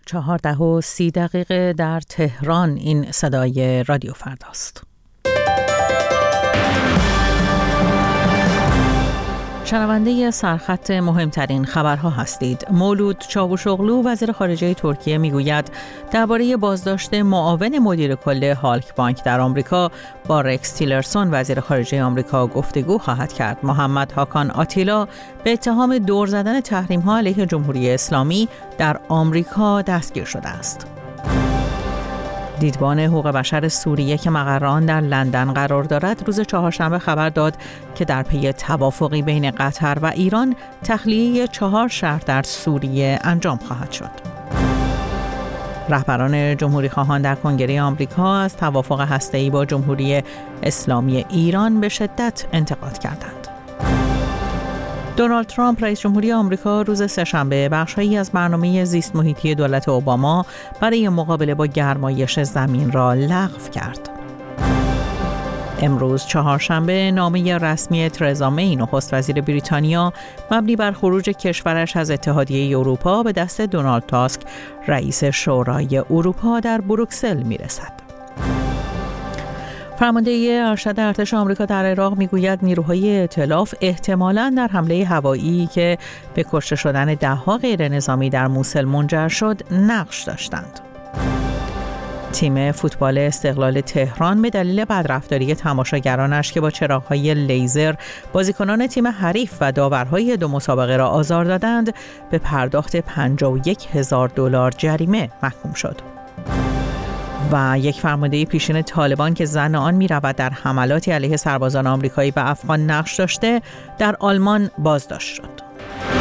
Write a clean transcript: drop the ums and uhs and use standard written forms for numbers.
4:30 در تهران. این صدای رادیو فرداست. شنونده سرخط مهمترین خبرها هستید. مولود چاوشوغلو وزیر خارجه ترکیه میگوید درباره بازداشت معاون مدیر کل هالک بانک در آمریکا با رکس تیلرسون وزیر خارجه آمریکا گفتگو خواهد کرد. محمد هاکان آتیلا به اتهام دور زدن تحریم‌ها علیه جمهوری اسلامی در آمریکا دستگیر شده است. دیدبان حقوق بشر سوریه که مقر آن در لندن قرار دارد روز چهارشنبه خبر داد که در پی توافقی بین قطر و ایران تخلیه 4 شهر در سوریه انجام خواهد شد. رهبران جمهوری خواهان در کنگره آمریکا از توافق هسته‌ای با جمهوری اسلامی ایران به شدت انتقاد کردند. دونالد ترامپ رئیس جمهوری آمریکا روز سه‌شنبه بخش‌هایی از برنامه زیست محیطی دولت اوباما برای مقابله با گرمایش زمین را لغو کرد. امروز چهارشنبه نامه رسمی ترزا می نخست وزیر بریتانیا مبنی بر خروج کشورش از اتحادیه اروپا به دست دونالد تاسک رئیس شورای اروپا در بروکسل میرسد. فرمانده ارشد ارتش آمریکا در عراق میگوید نیروهای ائتلاف احتمالاً در حمله هوایی که به کشته شدن ده‌ها غیرنظامی در موصل منجر شد نقش داشتند. تیم فوتبال استقلال تهران به دلیل بدرفتاری تماشاگرانش که با چراغ‌های لیزر بازیکنان تیم حریف و داورهای 2 مسابقه را آزار دادند به پرداخت $51,000 جریمه محکوم شد. و یک فرمانده پیشین طالبان که زن آن می‌رود در حملاتی علیه سربازان آمریکایی به افغان نقش داشته در آلمان بازداشت شد.